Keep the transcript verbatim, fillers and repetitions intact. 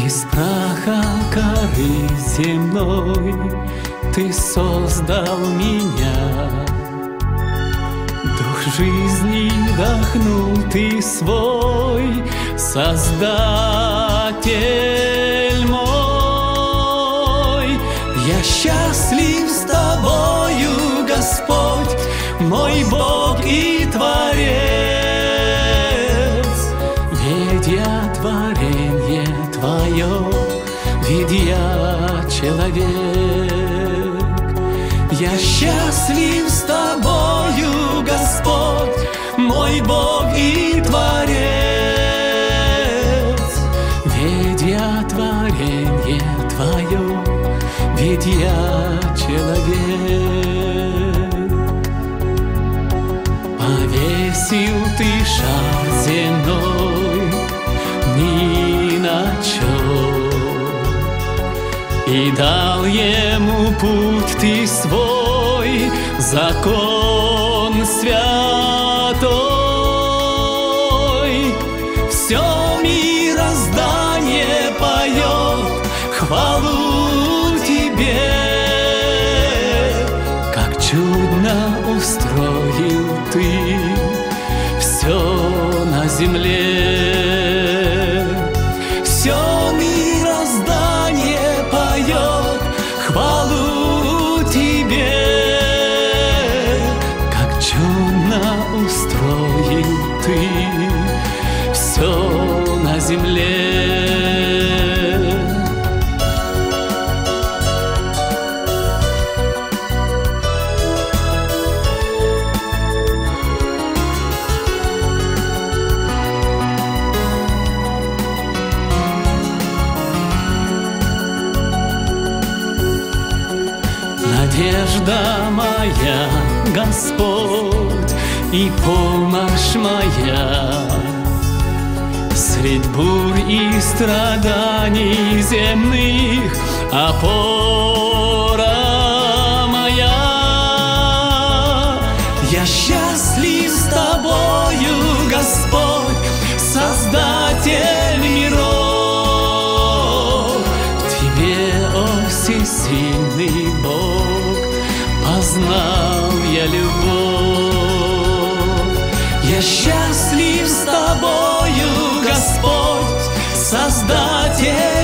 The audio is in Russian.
Из праха коры земной Ты создал меня. Дух жизни вдохнул Ты свой, Создатель мой. Я счастлив с Тобою, Господь, мой Бог и Творец. Ведь я творенье Твое, ведь я человек. Я счастлив с Тобою, Господь, мой Бог и Творец. Ведь я творенье Твое, ведь я человек. Повесил Ты шар земной ни на чем, и дал ему путь Ты свой, закон святой. Все мироздание поет хвалу Тебе. Как чудно устроил Ты все на земле. Все мироздание поет хвалу Тебе. Как чудно устроил Ты все на земле. Надежда моя, Господь, и помощь моя. Средь бурь и страданий земных опора моя. Я счастлив с Тобою, Господь, Создатель миров. В Тебе, о всесильный Бог, познал я любовь. Я счастлив с Тобою, Господь, Создатель